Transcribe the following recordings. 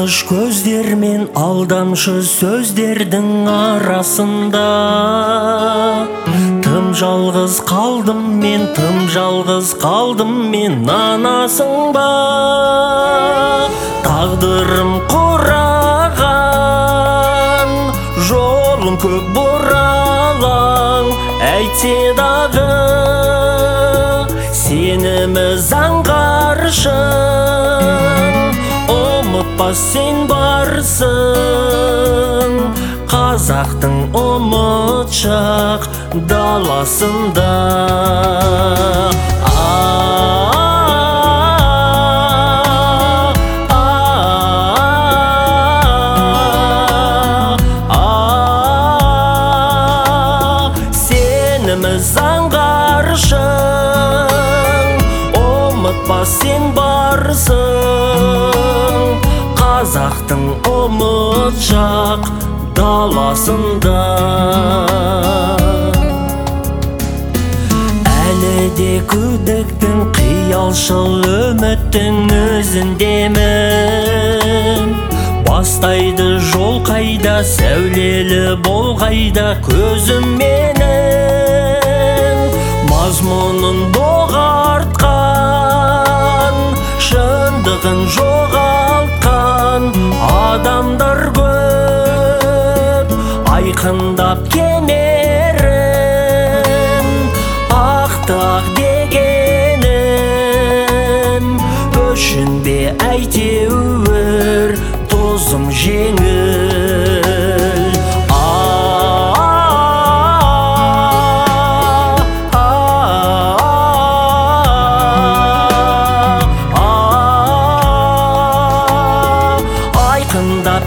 Жалғыш көздер мен алдамшы сөздердің арасында тым жалғыз қалдым мен, тым жалғыз қалдым мен, нанасың ба? Тағдырым құраған, жолым көк бұралаң, әйтсе дағы сеніміз аңғаршын, ұмытпас сен барсың қазақтың ұмытшақ даласында. Сеніміз аңғаршын, ұмытпас сен барсың қазақтың ұмытшақ даласында. Әлі де күдіктің, қиялшыл үміттің өзіндемін. Бастайды жол қайда, сәулелі бол қайда көзім менің. Мазмұнын доғартқан, шындығын жоғалтқан адамдар көп, айқындап кемерін, ақтақ дегенін, өшінбе әйтеуір тозым жеңіл. Айқындап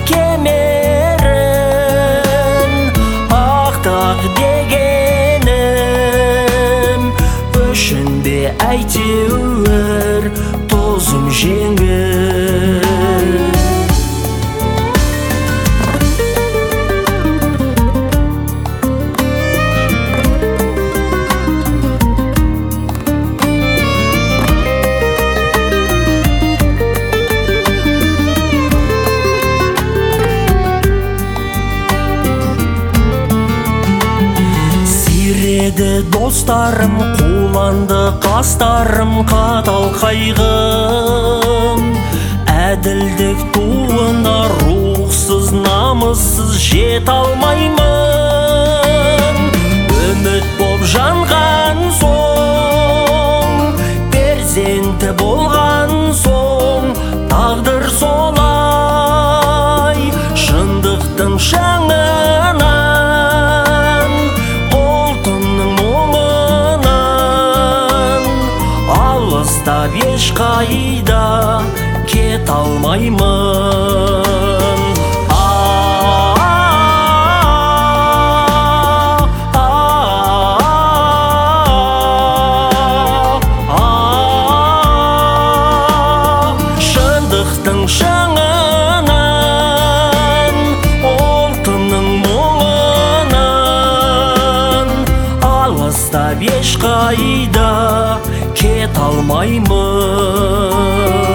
кемерін, ақтақ дегенім, өшінбе әйтеуір тозым жеңіл. Достарым қуланды, қастарым қатал қайғым. Әділдік туына рухсыз, намыссыз жете алмаймын. Үміт боп жанған соң, перзенті болған соң, тағдыр солай шындықтың шаңынан, алыстап ешқайда кете алмаймын. Шындықтың шаңынан, алтынның мұңынан, алыстап ешқайда кете алмаймын.